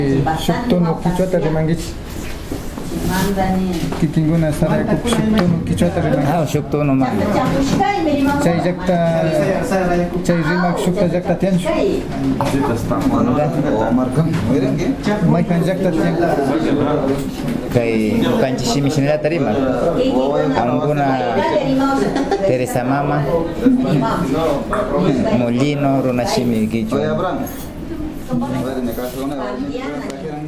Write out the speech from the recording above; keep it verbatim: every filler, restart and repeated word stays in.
Shuktono kichwata rimangichi. Kikinguna sarayku shuktono kichwata rimangichi. Ah, shuktono man. Chay llaqta chay rimak shukta llaqta tianchu. Maykan llaqta tian. Kay kanchi shimishina tarima. Anguna Teresa Mama. Molino Runashimi Gicho.